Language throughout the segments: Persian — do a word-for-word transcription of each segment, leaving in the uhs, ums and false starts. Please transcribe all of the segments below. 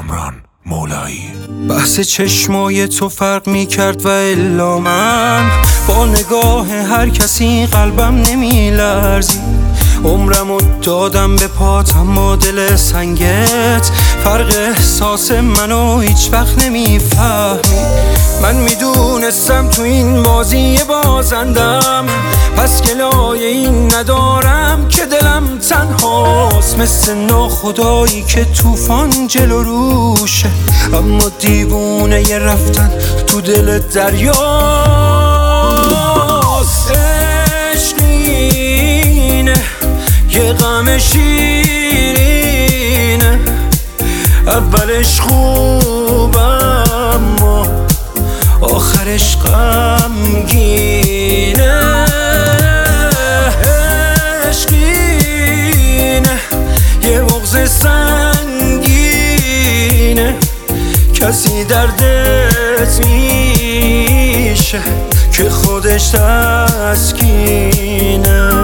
کامران مولایی. بحث چشمای تو فرق می کرد و الا من با نگاه هر کسی قلبم نمی لرزی. عمرمو دادم به پات اما دل سنگت فرق احساس منو هیچ وقت نمی فهمی. من میدونستم تو این بازی بازندم، پس گلای این ندارم که دلم تنهاست، مثل ناخدایی که طوفان جلو روشه اما دیوونه ی رفتن تو دل دریاست. عشقینه یه غم شیرینه، اولش خوب اما آخرش غمگینه. عشقینه یه بغض سنگینه، کسی دردت میشه که خودش تسکینه.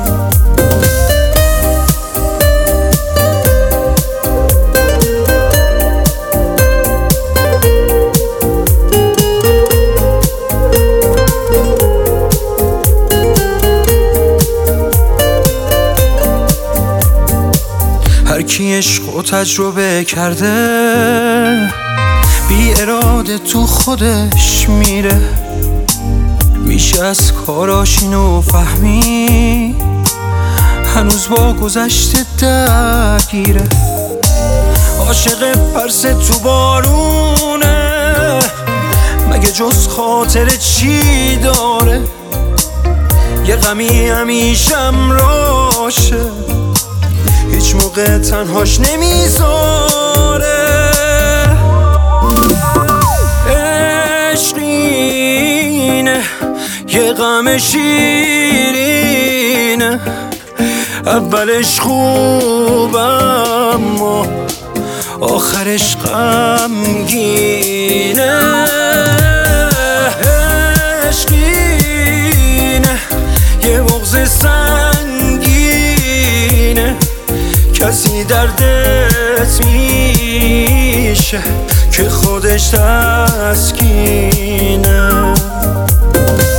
هر کی عشق و تجربه کرده بی اراده تو خودش میره، میشه از کاراش اینو فهمی هنوز با گذشته درگیره. عاشق پرس تو بارونه مگه جز خاطر چی داره، یه غمی همیشم راشه هیچ موقع تنهاش نمیذاره. عشقینه یه غم شیرینه، اولش خوب اما آخرش غمگینه. عشقینه یه بغض سنگینه، کسی دردت میشه که خودش تسکینه.